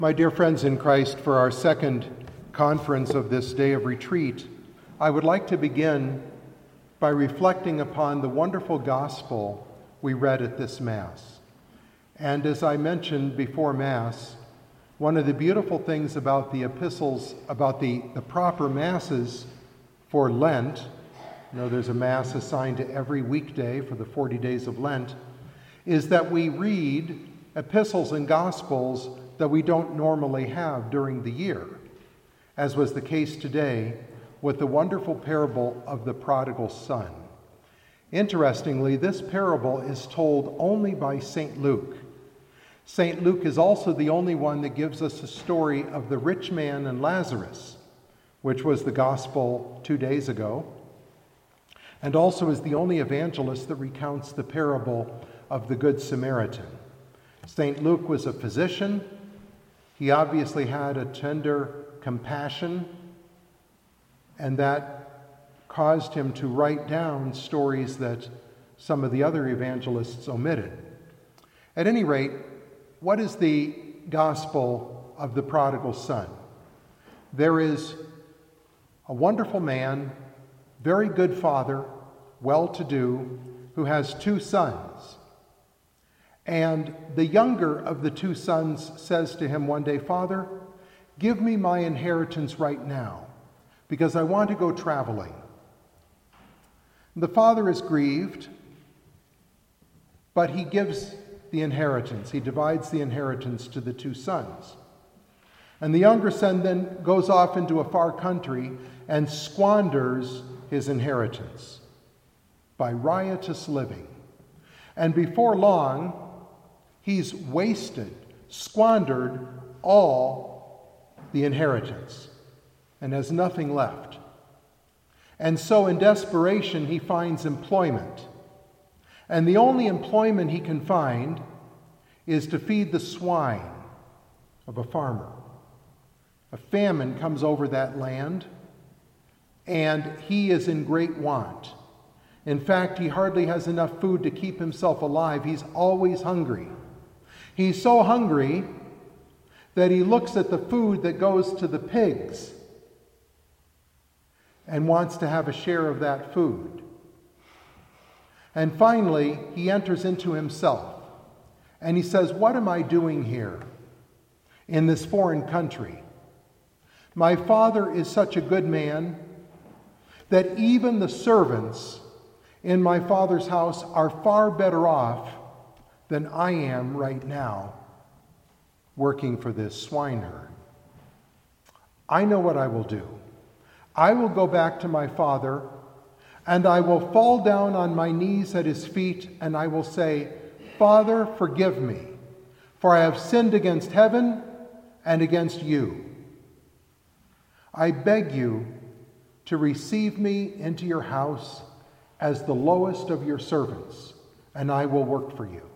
My dear friends in Christ, for our second conference of this day of retreat, I would like to begin by reflecting upon the wonderful gospel we read at this Mass. And as I mentioned before Mass, one of the beautiful things about the epistles, about the proper Masses for Lent, there's a Mass assigned to every weekday for the 40 days of Lent, is that we read epistles and gospels that we don't normally have during the year, as was the case today with the wonderful parable of the prodigal son. Interestingly, this parable is told only by St. Luke. St. Luke is also the only one that gives us a story of the rich man and Lazarus, which was the gospel 2 days ago, and also is the only evangelist that recounts the parable of the Good Samaritan. St. Luke was a physician. He obviously had a tender compassion, and that caused him to write down stories that some of the other evangelists omitted. At any rate, what is the gospel of the prodigal son? There is a wonderful man, very good father, well-to-do, who has 2 sons. And the younger of the 2 sons says to him one day, "Father, give me my inheritance right now, because I want to go traveling." The father is grieved, but he gives the inheritance. He divides the inheritance to the 2 sons. And the younger son then goes off into a far country and squanders his inheritance by riotous living. And before long, he's wasted, squandered all the inheritance and has nothing left. And so in desperation, he finds employment. And the only employment he can find is to feed the swine of a farmer. A famine comes over that land, and he is in great want. In fact, he hardly has enough food to keep himself alive. He's always hungry. He's so hungry that he looks at the food that goes to the pigs and wants to have a share of that food. And finally, he enters into himself and he says, "What am I doing here in this foreign country? My father is such a good man that even the servants in my father's house are far better off than I am right now working for this swineherd. I know what I will do. I will go back to my father, and I will fall down on my knees at his feet, and I will say, 'Father, forgive me, for I have sinned against heaven and against you. I beg you to receive me into your house as the lowest of your servants, and I will work for you.'"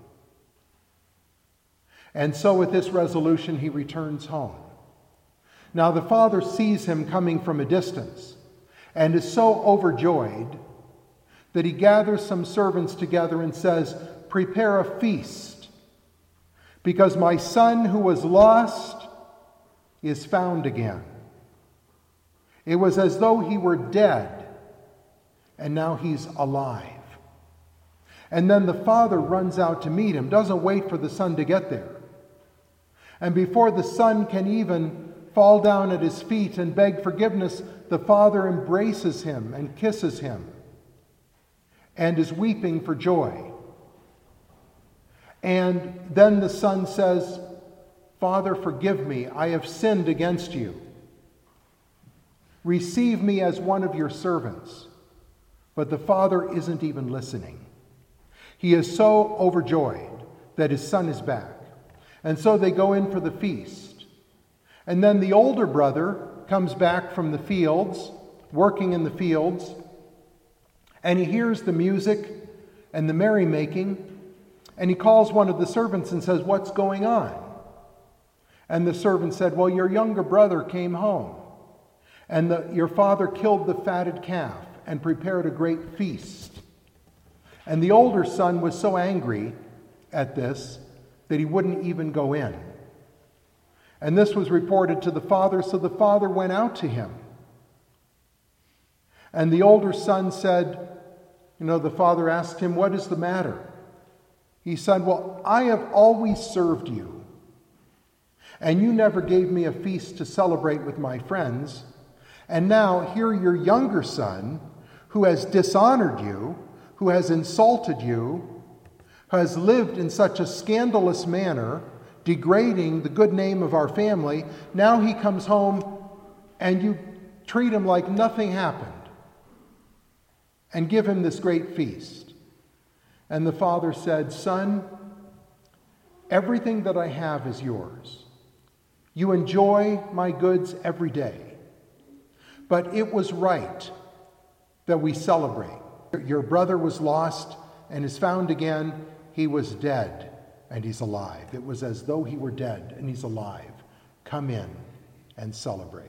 And so with this resolution, he returns home. Now the father sees him coming from a distance and is so overjoyed that he gathers some servants together and says, "Prepare a feast, because my son who was lost is found again. It was as though he were dead, and now he's alive." And then the father runs out to meet him, doesn't wait for the son to get there. And before the son can even fall down at his feet and beg forgiveness, the father embraces him and kisses him and is weeping for joy. And then the son says, "Father, forgive me. I have sinned against you. Receive me as one of your servants." But the father isn't even listening. He is so overjoyed that his son is back. And so they go in for the feast. And then the older brother comes back from the fields, working in the fields, and he hears the music and the merrymaking, and he calls one of the servants and says, "What's going on?" And the servant said, "Well, your younger brother came home, and your father killed the fatted calf and prepared a great feast." And the older son was so angry at this that he wouldn't even go in. And this was reported to the father, so the father went out to him. And the older son said, the father asked him, "What is the matter?" He said, "Well, I have always served you, and you never gave me a feast to celebrate with my friends. And now here your younger son, who has dishonored you, who has insulted you, who has lived in such a scandalous manner, degrading the good name of our family, now he comes home and you treat him like nothing happened and give him this great feast." And the father said, "Son, everything that I have is yours. You enjoy my goods every day. But it was right that we celebrate. Your brother was lost and is found again. He was dead and he's alive. It was as though he were dead and he's alive. Come in and celebrate."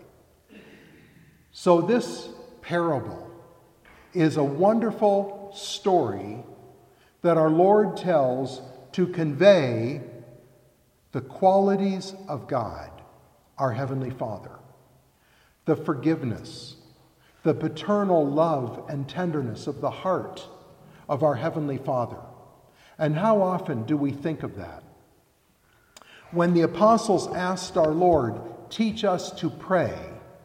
So this parable is a wonderful story that our Lord tells to convey the qualities of God, our Heavenly Father. The forgiveness, the paternal love and tenderness of the heart of our Heavenly Father. And how often do we think of that? When the apostles asked our Lord, "Teach us to pray,"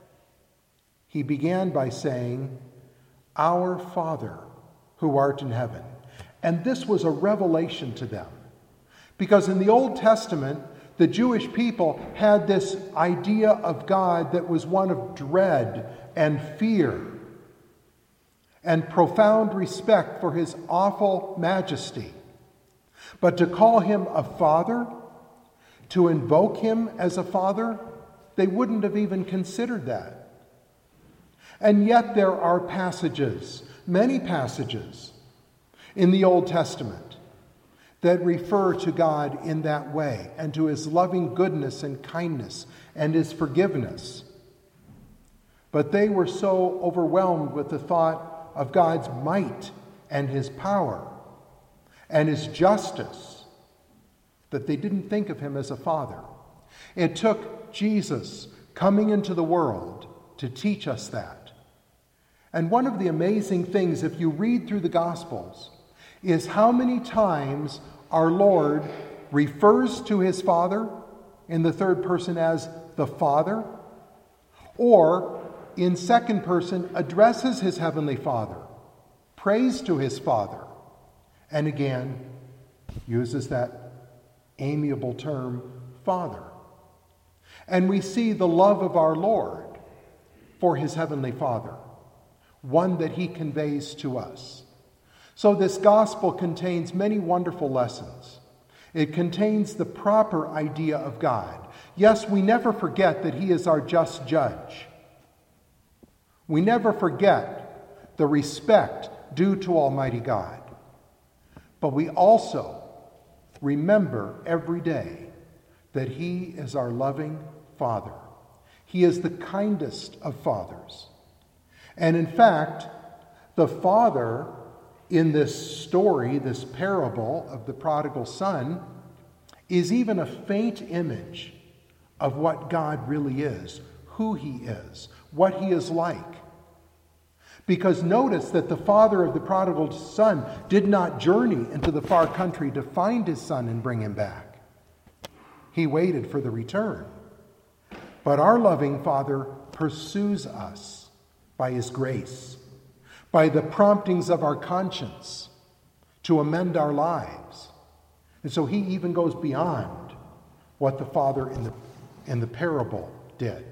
he began by saying, "Our Father who art in heaven." And this was a revelation to them. Because in the Old Testament, the Jewish people had this idea of God that was one of dread and fear and profound respect for his awful majesty. But to call him a father, to invoke him as a father, they wouldn't have even considered that. And yet there are passages, many passages, in the Old Testament that refer to God in that way and to his loving goodness and kindness and his forgiveness. But they were so overwhelmed with the thought of God's might and his power and his justice that they didn't think of him as a father. It took Jesus coming into the world to teach us that. And one of the amazing things, if you read through the Gospels, is how many times our Lord refers to his Father in the third person as the Father, or in second person addresses his Heavenly Father, prays to his Father, and again uses that amiable term, Father. And we see the love of our Lord for his Heavenly Father, one that he conveys to us. So this gospel contains many wonderful lessons. It contains the proper idea of God. Yes, we never forget that he is our just judge. We never forget the respect due to Almighty God. But we also remember every day that he is our loving Father. He is the kindest of fathers. And in fact, the Father in this story, this parable of the prodigal son, is even a faint image of what God really is, who he is, what he is like. Because notice that the father of the prodigal son did not journey into the far country to find his son and bring him back. He waited for the return. But our loving Father pursues us by his grace, by the promptings of our conscience to amend our lives. And so he even goes beyond what the father in the parable did.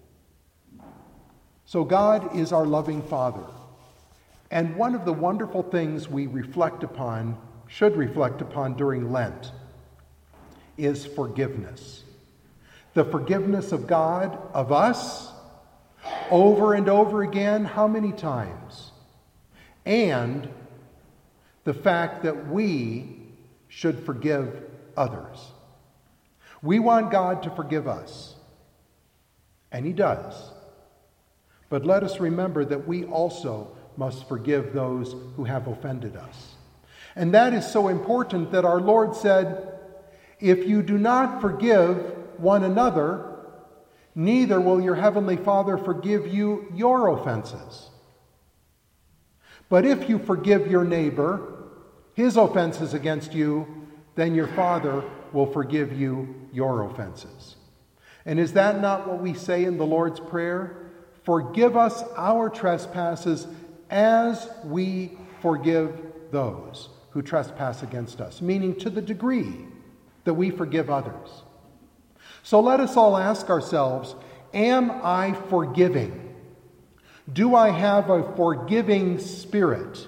So God is our loving Father. And one of the wonderful things we should reflect upon during Lent, is forgiveness. The forgiveness of God of us over and over again, how many times? And the fact that we should forgive others. We want God to forgive us, and he does. But let us remember that we also must forgive those who have offended us. And that is so important that our Lord said, if you do not forgive one another, neither will your heavenly Father forgive you your offenses. But if you forgive your neighbor his offenses against you, then your Father will forgive you your offenses. And is that not what we say in the Lord's Prayer? Forgive us our trespasses as we forgive those who trespass against us, meaning to the degree that we forgive others. So let us all ask ourselves, am I forgiving? Do I have a forgiving spirit?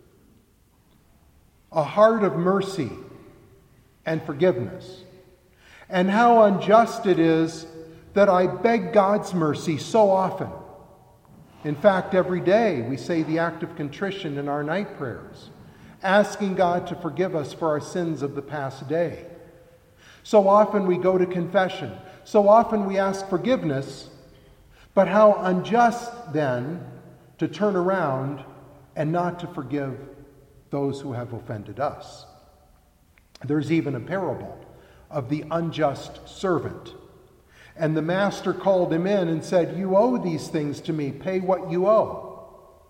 A heart of mercy and forgiveness? And how unjust it is that I beg God's mercy so often. In fact, every day we say the act of contrition in our night prayers, asking God to forgive us for our sins of the past day. So often we go to confession. So often we ask forgiveness. But how unjust then to turn around and not to forgive those who have offended us. There's even a parable of the unjust servant. And the master called him in and said, "You owe these things to me. Pay what you owe."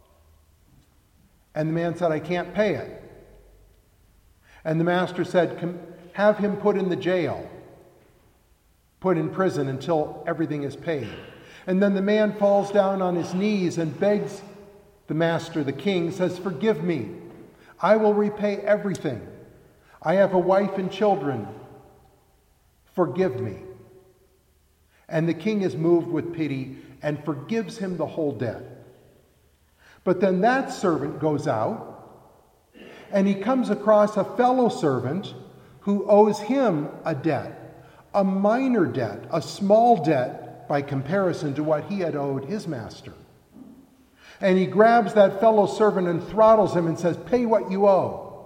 And the man said, "I can't pay it." And the master said, "Have him put in the jail, put in prison until everything is paid." And then the man falls down on his knees and begs the master, the king, says, "Forgive me. I will repay everything. I have a wife and children. Forgive me." And the king is moved with pity and forgives him the whole debt. But then that servant goes out and he comes across a fellow servant who owes him a debt, a minor debt, a small debt by comparison to what he had owed his master. And he grabs that fellow servant and throttles him and says, "Pay what you owe."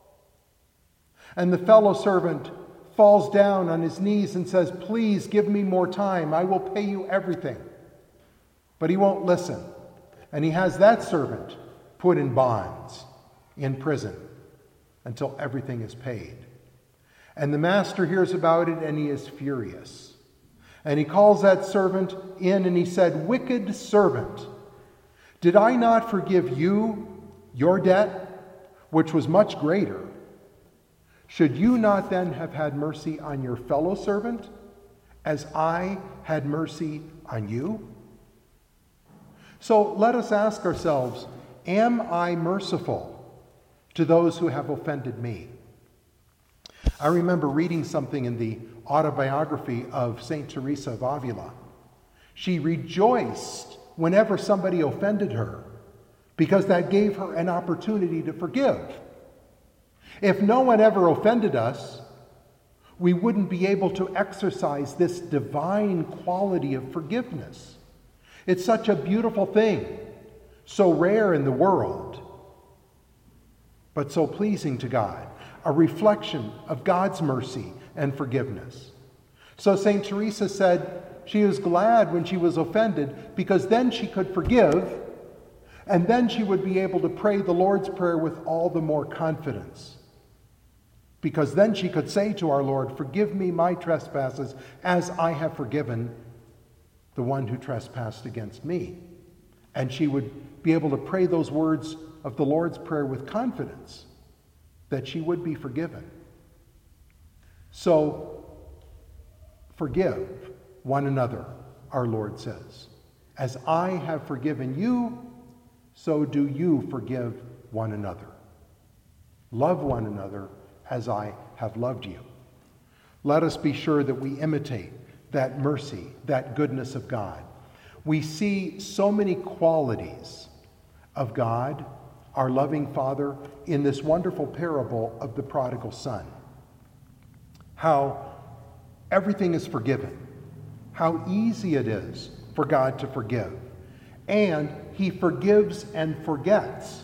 And the fellow servant falls down on his knees and says, "Please give me more time. I will pay you everything." But he won't listen. And he has that servant put in bonds, in prison, until everything is paid. And the master hears about it and he is furious. And he calls that servant in and he said, "Wicked servant, did I not forgive you your debt, which was much greater? Should you not then have had mercy on your fellow servant, as I had mercy on you?" So let us ask ourselves, am I merciful to those who have offended me? I remember reading something in the autobiography of St. Teresa of Avila. She rejoiced whenever somebody offended her because that gave her an opportunity to forgive. If no one ever offended us, we wouldn't be able to exercise this divine quality of forgiveness. It's such a beautiful thing, so rare in the world, but so pleasing to God, a reflection of God's mercy and forgiveness. So St. Teresa said she was glad when she was offended because then she could forgive, and then she would be able to pray the Lord's Prayer with all the more confidence. Because then she could say to our Lord, "Forgive me my trespasses as I have forgiven the one who trespassed against me." And she would be able to pray those words of the Lord's Prayer with confidence that she would be forgiven. So, forgive one another, our Lord says. As I have forgiven you, so do you forgive one another. Love one another as I have loved you. Let us be sure that we imitate that mercy, that goodness of God. We see so many qualities of God, our loving Father, in this wonderful parable of the prodigal son. How everything is forgiven. How easy it is for God to forgive. And he forgives and forgets.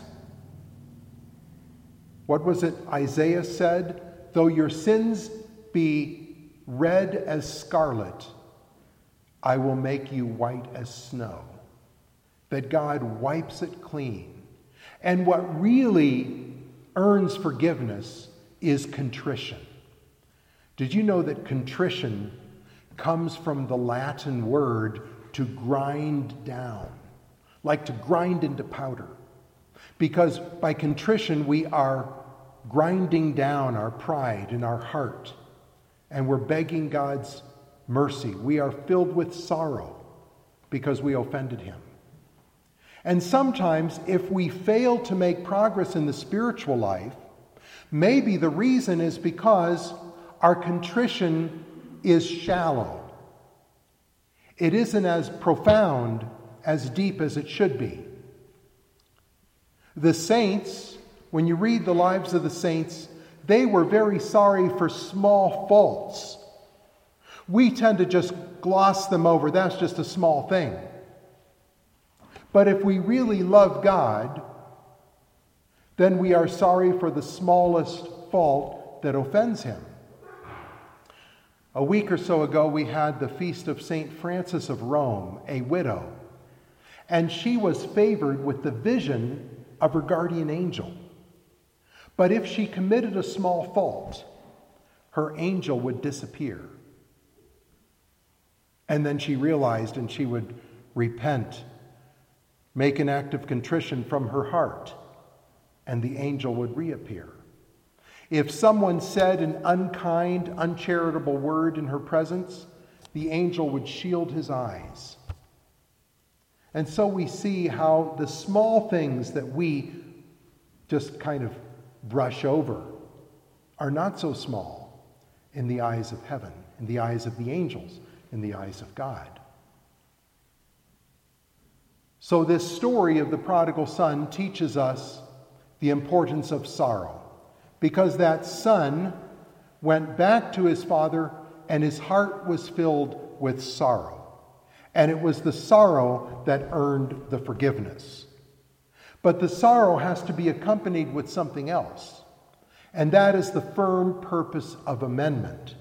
What was it Isaiah said? "Though your sins be red as scarlet, I will make you white as snow." That God wipes it clean. And what really earns forgiveness is contrition. Did you know that contrition comes from the Latin word to grind down, like to grind into powder. Because by contrition, we are grinding down our pride in our heart, and we're begging God's mercy. We are filled with sorrow because we offended him. And sometimes, if we fail to make progress in the spiritual life, maybe the reason is because our contrition is shallow. It isn't as profound, as deep as it should be. The saints, when you read the lives of the saints, they were very sorry for small faults. We tend to just gloss them over. That's just a small thing. But if we really love God, then we are sorry for the smallest fault that offends him. A week or so ago, we had the feast of St. Francis of Rome, a widow, and she was favored with the vision of her guardian angel. But if she committed a small fault, her angel would disappear. And then she realized, and she would repent, make an act of contrition from her heart, and the angel would reappear. If someone said an unkind, uncharitable word in her presence, the angel would shield his eyes. And so we see how the small things that we just kind of brush over are not so small in the eyes of heaven, in the eyes of the angels, in the eyes of God. So this story of the prodigal son teaches us the importance of sorrow, because that son went back to his father and his heart was filled with sorrow. And it was the sorrow that earned the forgiveness. But the sorrow has to be accompanied with something else, and that is the firm purpose of amendment.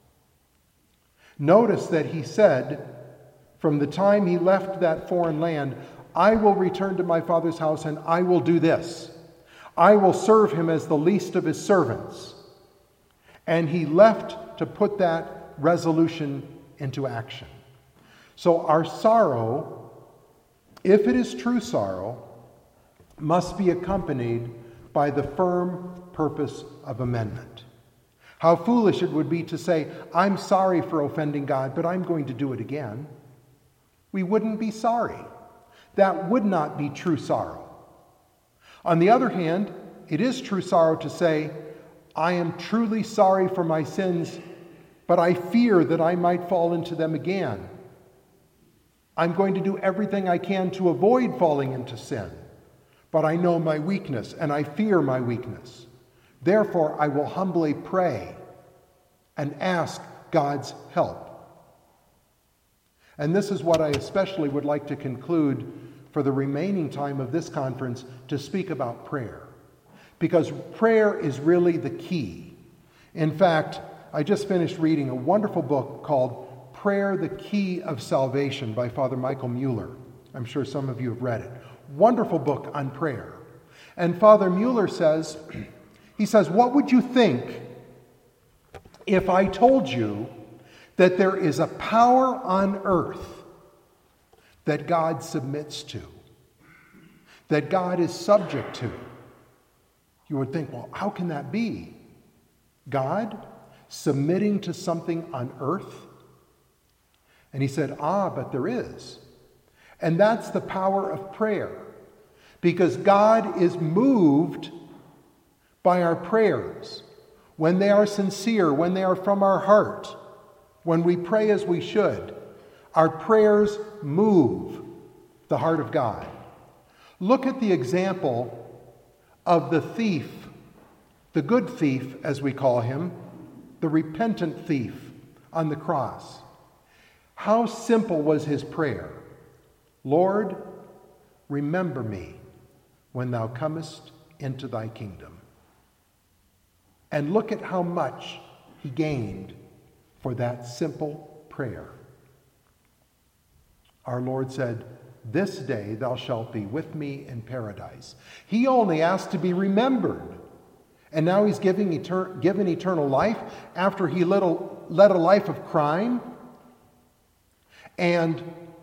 Notice that he said, from the time he left that foreign land, I will return to my father's house and I will do this. I will serve him as the least of his servants. And he left to put that resolution into action. So our sorrow, if it is true sorrow, must be accompanied by the firm purpose of amendment. How foolish it would be to say, I'm sorry for offending God, but I'm going to do it again. We wouldn't be sorry. That would not be true sorrow. On the other hand, it is true sorrow to say, I am truly sorry for my sins, but I fear that I might fall into them again. I'm going to do everything I can to avoid falling into sin, but I know my weakness and I fear my weakness. Therefore, I will humbly pray and ask God's help. And this is what I especially would like to conclude for the remaining time of this conference, to speak about prayer. Because prayer is really the key. In fact, I just finished reading a wonderful book called Prayer, the Key of Salvation by Father Michael Mueller. I'm sure some of you have read it. Wonderful book on prayer. And Father Mueller says, what would you think if I told you that there is a power on earth that God submits to, that God is subject to? You would think, well, how can that be? God submitting to something on earth? And he said, but there is. And that's the power of prayer. Because God is moved by our prayers. When they are sincere, when they are from our heart, when we pray as we should, our prayers move the heart of God. Look at the example of the thief, the good thief, as we call him, the repentant thief on the cross. How simple was his prayer? Lord, remember me when thou comest into thy kingdom. And look at how much he gained for that simple prayer. Our Lord said, this day thou shalt be with me in paradise. He only asked to be remembered. And now he's given eternal life after he led a life of crime, and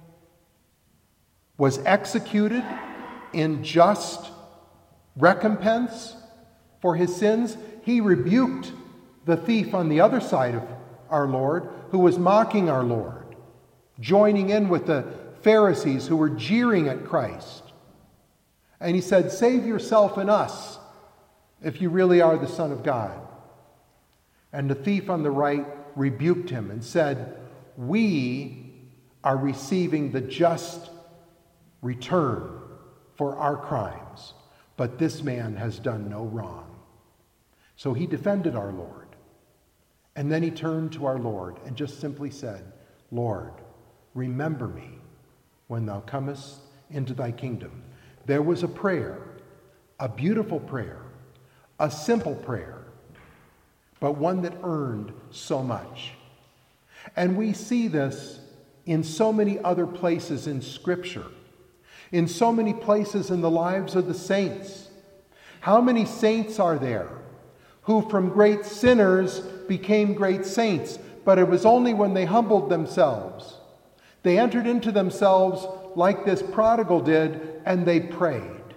was executed in just recompense for his sins, he rebuked the thief on the other side of our Lord, who was mocking our Lord, joining in with the Pharisees who were jeering at Christ. And he said, "Save yourself and us if you really are the Son of God." And the thief on the right rebuked him and said, "We are receiving the just return for our crimes, but this man has done no wrong." So he defended our Lord. And then he turned to our Lord and just simply said, "Lord, remember me when thou comest into thy kingdom." There was a prayer, a beautiful prayer, a simple prayer, but one that earned so much. And we see this in so many other places in Scripture, in so many places in the lives of the saints. How many saints are there who from great sinners became great saints, but it was only when they humbled themselves. They entered into themselves like this prodigal did, and they prayed.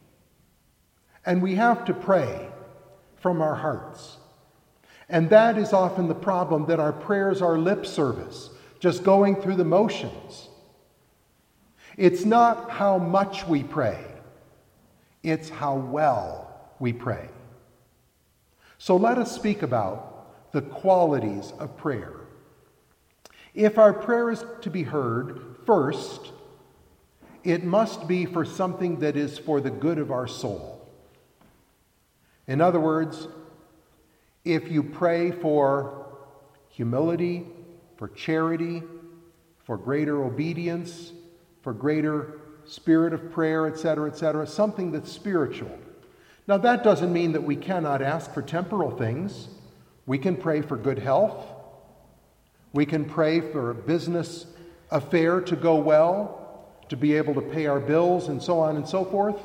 And we have to pray from our hearts. And that is often the problem, that our prayers are lip service, just going through the motions. It's not how much we pray, it's how well we pray. So let us speak about the qualities of prayer. If our prayer is to be heard, first, it must be for something that is for the good of our soul. In other words, if you pray for humility, for charity, for greater obedience, for greater spirit of prayer, etc., something that's spiritual. Now, that doesn't mean that we cannot ask for temporal things. We can pray for good health. We can pray for a business affair to go well, to be able to pay our bills, and so on and so forth.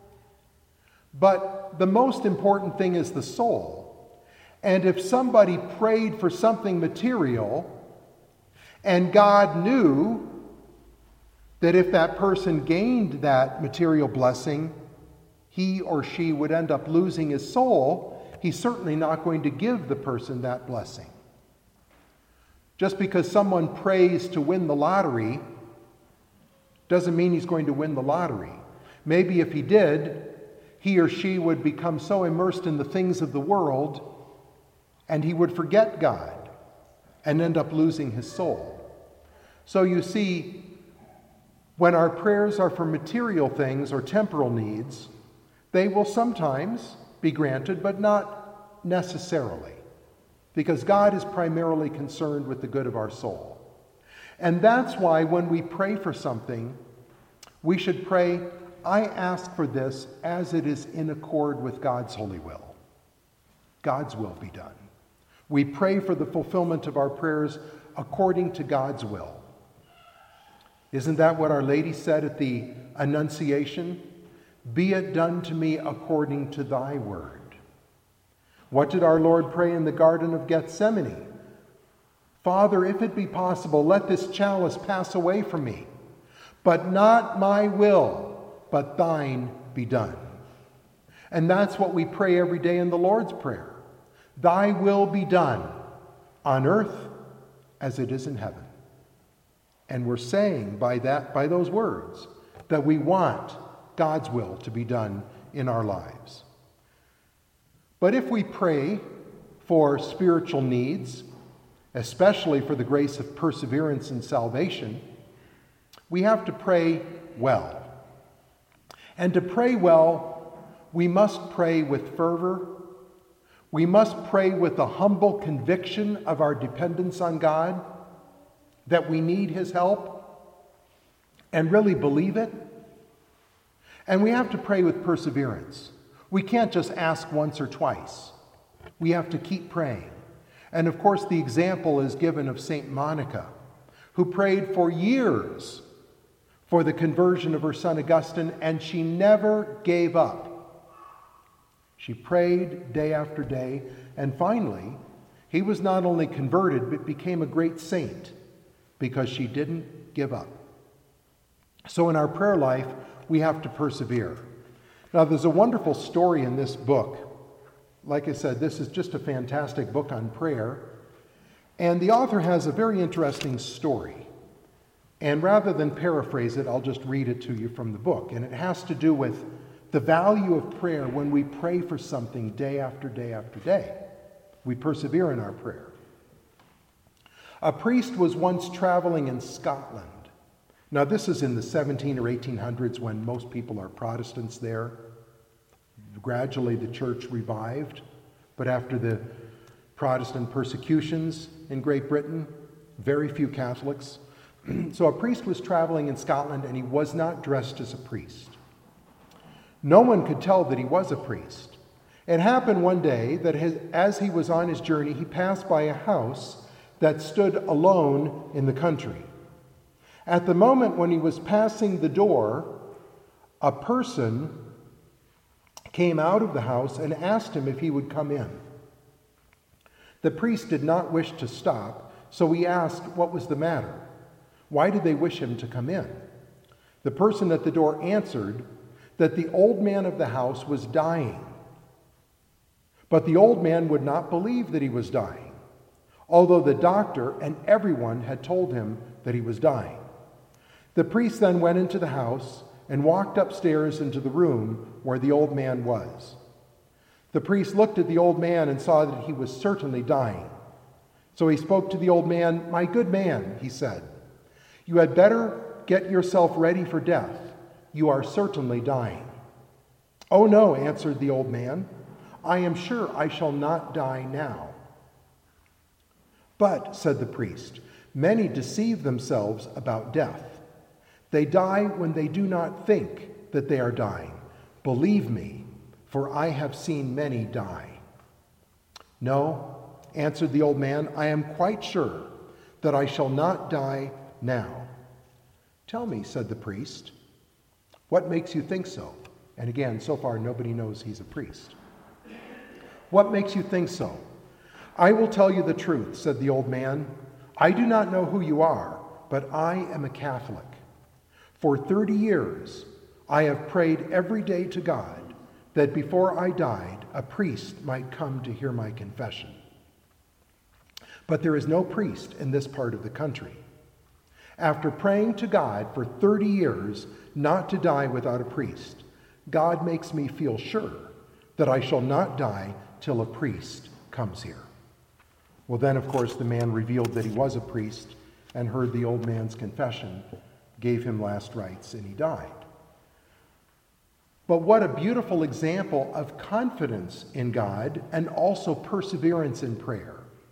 But the most important thing is the soul. And if somebody prayed for something material, and God knew that if that person gained that material blessing, he or she would end up losing his soul, he's certainly not going to give the person that blessing. Just because someone prays to win the lottery doesn't mean he's going to win the lottery. Maybe if he did, he or she would become so immersed in the things of the world and he would forget God and end up losing his soul. So you see, when our prayers are for material things or temporal needs, they will sometimes be granted, but not necessarily, because God is primarily concerned with the good of our soul. And that's why when we pray for something, we should pray, "I ask for this as it is in accord with God's holy will." God's will be done. We pray for the fulfillment of our prayers according to God's will. Isn't that what Our Lady said at the Annunciation? "Be it done to me according to thy word." What did our Lord pray in the Garden of Gethsemane? "Father, if it be possible, let this chalice pass away from me. But not my will, but thine be done." And that's what we pray every day in the Lord's Prayer. "Thy will be done on earth as it is in heaven." And we're saying by those words that we want God's will to be done in our lives. But if we pray for spiritual needs, especially for the grace of perseverance and salvation, we have to pray well. And to pray well, we must pray with fervor. We must pray with a humble conviction of our dependence on God, that we need his help, and really believe it. And we have to pray with perseverance. We can't just ask once or twice. We have to keep praying. And of course, the example is given of St. Monica, who prayed for years for the conversion of her son Augustine, and she never gave up. She prayed day after day, and finally, he was not only converted, but became a great saint because she didn't give up. So in our prayer life, we have to persevere. Now, there's a wonderful story in this book. Like I said, this is just a fantastic book on prayer. And the author has a very interesting story. And rather than paraphrase it, I'll just read it to you from the book. And it has to do with the value of prayer when we pray for something day after day after day. We persevere in our prayer. A priest was once traveling in Scotland. Now, this is in the 17 or 1800s when most people are Protestants there. Gradually, the church revived, but after the Protestant persecutions in Great Britain, very few Catholics. So a priest was traveling in Scotland, and he was not dressed as a priest. No one could tell that he was a priest. It happened one day that as he was on his journey, he passed by a house that stood alone in the country. At the moment when he was passing the door, a person came out of the house and asked him if he would come in. The priest did not wish to stop, so he asked what was the matter. Why did they wish him to come in? The person at the door answered that the old man of the house was dying. But the old man would not believe that he was dying, although the doctor and everyone had told him that he was dying. The priest then went into the house and walked upstairs into the room where the old man was. The priest looked at the old man and saw that he was certainly dying. So he spoke to the old man. "My good man," he said, "you had better get yourself ready for death. You are certainly dying." "Oh no," answered the old man, "I am sure I shall not die now." "But," said the priest, "many deceive themselves about death. They die when they do not think that they are dying. Believe me, for I have seen many die." "No," answered the old man, "I am quite sure that I shall not die now." "Tell me," said the priest, "what makes you think so?" And again, so far nobody knows he's a priest. "What makes you think so?" "I will tell you the truth," said the old man. "I do not know who you are, but I am a Catholic. For 30 years, I have prayed every day to God that before I died, a priest might come to hear my confession. But there is no priest in this part of the country. After praying to God for 30 years not to die without a priest, God makes me feel sure that I shall not die till a priest comes here." Well, then, of course, the man revealed that he was a priest and heard the old man's confession, gave him last rites, and he died. But what a beautiful example of confidence in God and also perseverance in prayer.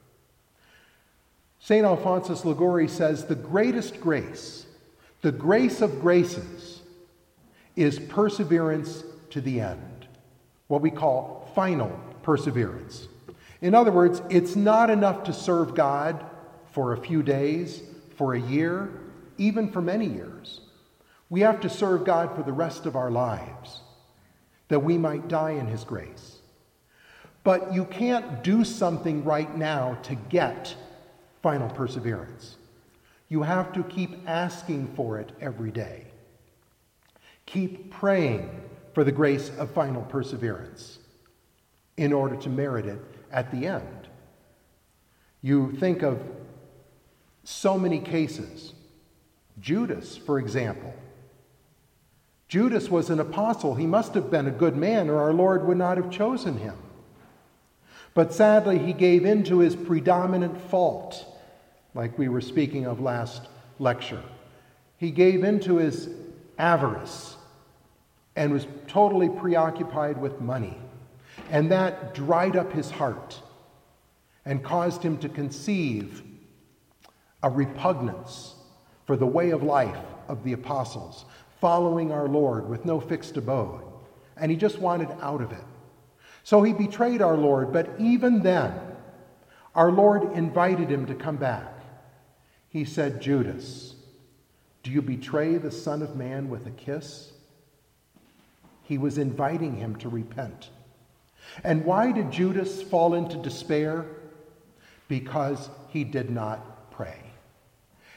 St. Alphonsus Liguori says the greatest grace, the grace of graces, is perseverance to the end, what we call final perseverance. In other words, it's not enough to serve God for a few days, for a year, even for many years. We have to serve God for the rest of our lives, that we might die in his grace. But you can't do something right now to get final perseverance. You have to keep asking for it every day. Keep praying for the grace of final perseverance in order to merit it at the end. You think of so many cases. Judas, for example. Judas was an apostle. He must have been a good man, or our Lord would not have chosen him. But sadly, he gave in to his predominant fault, like we were speaking of last lecture. He gave in to his avarice and was totally preoccupied with money. And that dried up his heart and caused him to conceive a repugnance for the way of life of the apostles, following our Lord with no fixed abode. And he just wanted out of it. So he betrayed our Lord, but even then, our Lord invited him to come back. He said, "Judas, do you betray the Son of Man with a kiss?" He was inviting him to repent. And why did Judas fall into despair? Because he did not pray.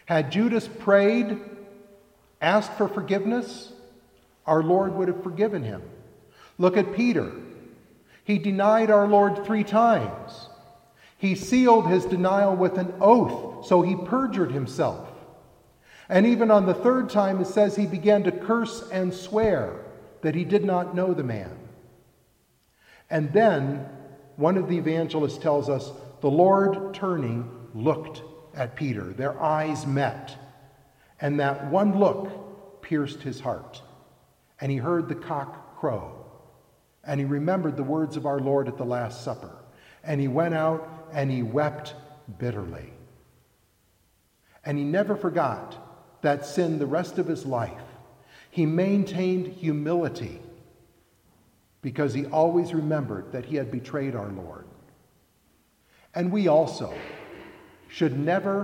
Had Judas prayed, asked for forgiveness, our Lord would have forgiven him. Look at Peter. He denied our Lord 3 times. He sealed his denial with an oath, so he perjured himself. And even on the 3rd time, it says he began to curse and swear that he did not know the man. And then one of the evangelists tells us, the Lord turning looked at Peter. Their eyes met, and that one look pierced his heart. And he heard the cock crow, and he remembered the words of our Lord at the Last Supper. And he went out and he wept bitterly. And he never forgot that sin the rest of his life. He maintained humility because he always remembered that he had betrayed our Lord. And we also should never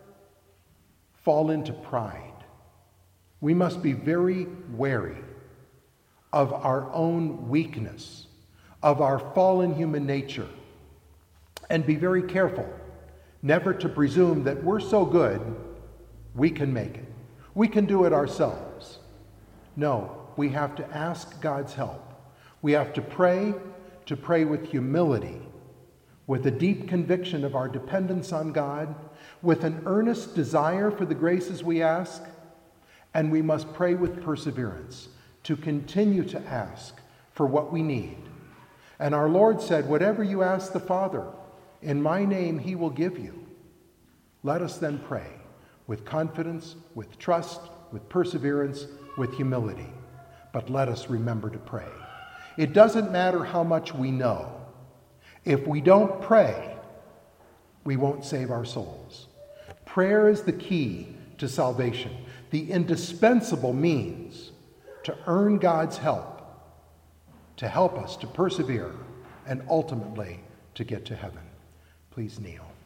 fall into pride. We must be very wary of our own weakness, of our fallen human nature, and be very careful never to presume that we're so good we can make it. We can do it ourselves. No, we have to ask God's help. We have to pray with humility, with a deep conviction of our dependence on God, with an earnest desire for the graces we ask, and we must pray with perseverance to continue to ask for what we need. And our Lord said, whatever you ask the Father, in my name he will give you. Let us then pray with confidence, with trust, with perseverance, with humility. But let us remember to pray. It doesn't matter how much we know. If we don't pray, we won't save our souls. Prayer is the key to salvation, the indispensable means to earn God's help, to help us to persevere, and ultimately to get to heaven. Please kneel.